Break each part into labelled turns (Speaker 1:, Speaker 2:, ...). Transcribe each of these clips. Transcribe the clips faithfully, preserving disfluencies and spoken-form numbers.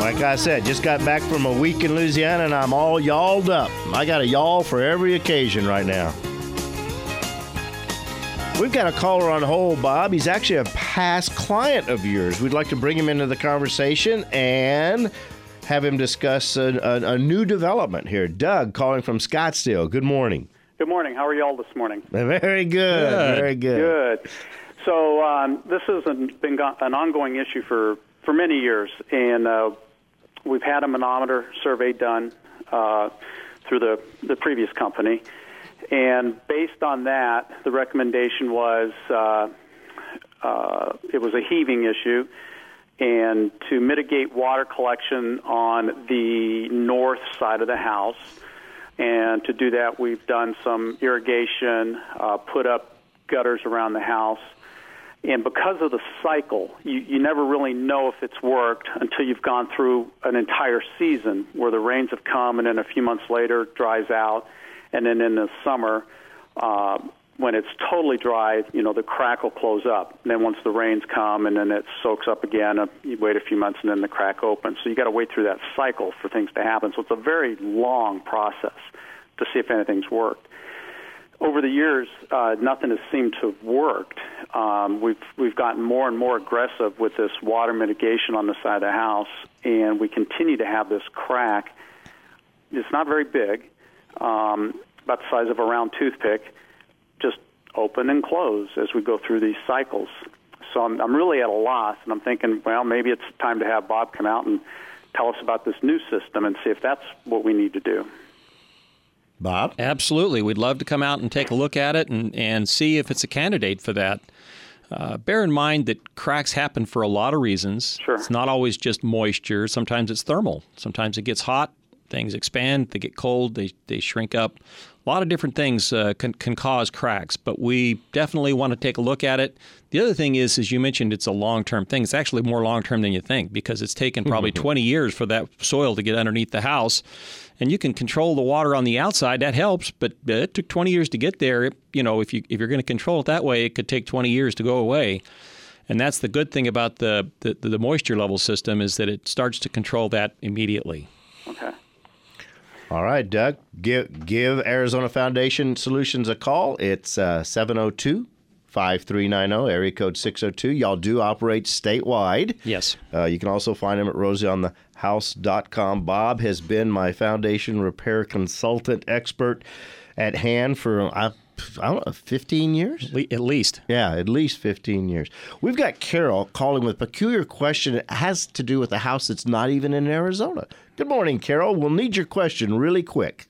Speaker 1: Like I said, just got back from a week in Louisiana, and I'm all yawled up. I got a yawl for every occasion right now. We've got a caller on hold, Bob. He's actually a past client of yours. We'd like to bring him into the conversation and have him discuss a, a, a new development here. Doug, calling from Scottsdale. Good morning.
Speaker 2: Good morning. How are you all this morning?
Speaker 1: Very good. good. Very good.
Speaker 2: Good. So um, this has been an ongoing issue for, for many years, and uh, we've had a manometer survey done uh, through the, the previous company, and based on that, the recommendation was uh, uh, it was a heaving issue, and to mitigate water collection on the north side of the house. And to do that, we've done some irrigation, uh, put up gutters around the house. And because of the cycle, you, you never really know if it's worked until you've gone through an entire season where the rains have come and then a few months later it dries out. And then in the summer, uh, when it's totally dry, you know, the crack will close up. And then once the rains come and then it soaks up again, uh, you wait a few months and then the crack opens. So you got to wait through that cycle for things to happen. So it's a very long process to see if anything's worked. Over the years, uh, nothing has seemed to have worked. Um, we've we've gotten more and more aggressive with this water mitigation on the side of the house, and we continue to have this crack. It's not very big, um, about the size of a round toothpick, just open and close as we go through these cycles. So I'm, I'm really at a loss, and I'm thinking, well, maybe it's time to have Bob come out and tell us about this new system and see if that's what we need to do.
Speaker 1: Bob?
Speaker 3: Absolutely. We'd love to come out and take a look at it and, and see if it's a candidate for that. Uh, bear in mind that cracks happen for a lot of reasons.
Speaker 2: Sure.
Speaker 3: It's not always just moisture. Sometimes it's thermal. Sometimes it gets hot. Things expand. They get cold. They, they shrink up. A lot of different things uh, can, can cause cracks, but we definitely want to take a look at it. The other thing is, as you mentioned, it's a long-term thing. It's actually more long-term than you think because it's taken probably twenty years for that soil to get underneath the house. And you can control the water on the outside. That helps, but it took twenty years to get there. It, you know, if, you, if you're going to control it that way, it could take twenty years to go away. And that's the good thing about the, the, the moisture level system is that it starts to control that immediately.
Speaker 2: Okay.
Speaker 1: All right, Doug, give give Arizona Foundation Solutions a call. It's uh, seven oh two, five three nine oh, area code six oh two. Y'all do operate statewide.
Speaker 3: Yes.
Speaker 1: Uh, you can also find them at rosie on the house dot com. Bob has been my foundation repair consultant expert at hand for, I, I don't know, fifteen years?
Speaker 3: At least.
Speaker 1: Yeah, at least fifteen years. We've got Carol calling with a peculiar question. It has to do with a house that's not even in Arizona. Good morning, Carol. We'll need your question really quick.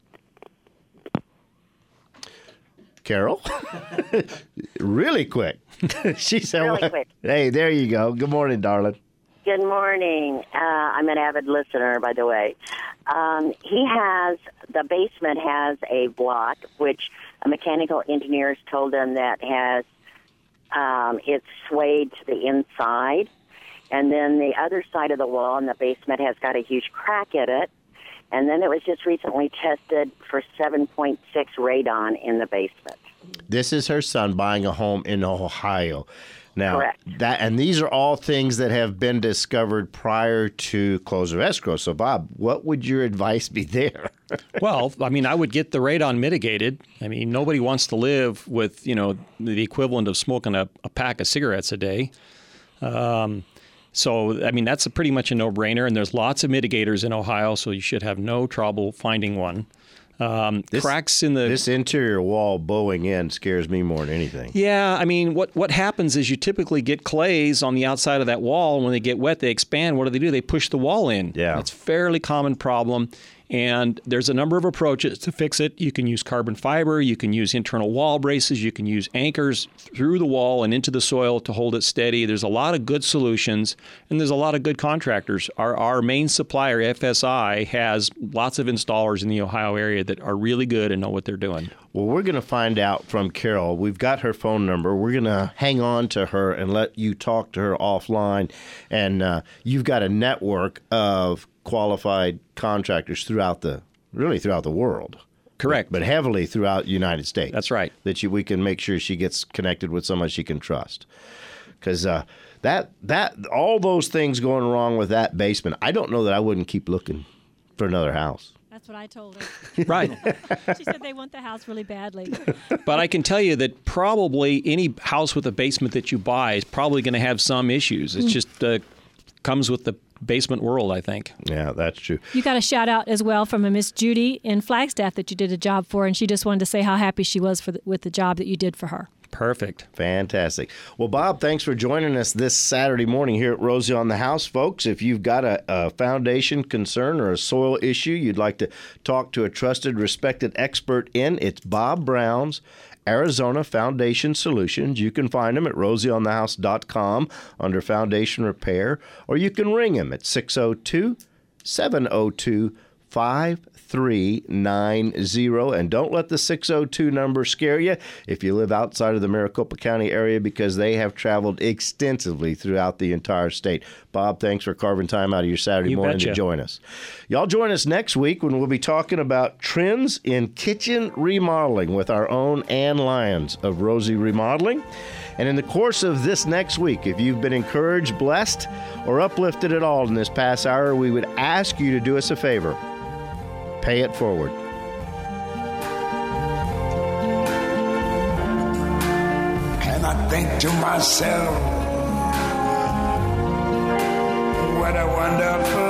Speaker 1: Carol? Really quick. She said,
Speaker 4: Really
Speaker 1: well,
Speaker 4: quick.
Speaker 1: Hey, there you go. Good morning, darling.
Speaker 4: Good morning. Uh, I'm an avid listener, by the way. Um, he has, the basement has a block, which a mechanical engineer has told him that has, um, it's swayed to the inside. And then the other side of the wall in the basement has got a huge crack in it. And then it was just recently tested for seven point six radon in the basement.
Speaker 1: This is her son buying a home in Ohio. Now,
Speaker 4: Correct.
Speaker 1: that and these are all things that have been discovered prior to close of escrow. So, Bob, what would your advice be there?
Speaker 3: Well, I mean, I would get the radon mitigated. I mean, nobody wants to live with, you know, the equivalent of smoking a, a pack of cigarettes a day. Um, so, I mean, that's a pretty much a no-brainer, and there's lots of mitigators in Ohio, so you should have no trouble finding one. Um,
Speaker 1: This-
Speaker 3: cracks in the...
Speaker 1: This interior wall bowing in scares me more than anything.
Speaker 3: Yeah, I mean, what, what happens is you typically get clays on the outside of that wall. And when they get wet, they expand. What do they do? They push the wall in.
Speaker 1: Yeah.
Speaker 3: That's a fairly common problem. And there's a number of approaches to fix it. You can use carbon fiber. You can use internal wall braces. You can use anchors through the wall and into the soil to hold it steady. There's a lot of good solutions, and there's a lot of good contractors. Our, our main supplier, F S I, has lots of installers in the Ohio area that are really good and know what they're doing.
Speaker 1: Well, we're going to find out from Carol. We've got her phone number. We're going to hang on to her and let you talk to her offline. And uh, you've got a network of qualified contractors throughout the, really throughout the world.
Speaker 3: Correct.
Speaker 1: But, but heavily throughout the United States.
Speaker 3: That's right.
Speaker 1: That you, we can make sure she gets connected with someone she can trust. Because uh, that that all those things going wrong with that basement, I don't know that I wouldn't keep looking for another house.
Speaker 5: That's what I told her.
Speaker 3: Right.
Speaker 5: She said they want the house really badly.
Speaker 3: But I can tell you that probably any house with a basement that you buy is probably going to have some issues. It's just uh, comes with the basement world, I think.
Speaker 1: Yeah, that's true.
Speaker 5: You got a shout out as well from a Miss Judy in Flagstaff that you did a job for, and she just wanted to say how happy she was for the, with the job that you did for her.
Speaker 3: Perfect.
Speaker 1: Fantastic. Well, Bob, thanks for joining us this Saturday morning here at Rosie on the House. Folks, if you've got a, a foundation concern or a soil issue you'd like to talk to a trusted, respected expert in, it's Bob Brown's Arizona Foundation Solutions. You can find him at rosie on the house dot com under Foundation Repair, or you can ring him at six oh two, seven oh two, five three nine zero. And don't let the six oh two number scare you if you live outside of the Maricopa County area, because they have traveled extensively throughout the entire state. Bob, thanks for carving time out of your Saturday
Speaker 3: You
Speaker 1: morning
Speaker 3: betcha.
Speaker 1: to join us. Y'all join us next week when we'll be talking about trends in kitchen remodeling with our own Ann Lyons of Rosie Remodeling. And in the course of this next week, if you've been encouraged, blessed, or uplifted at all in this past hour, we would ask you to do us a favor. Pay it forward.
Speaker 6: And I think to myself, what a wonderful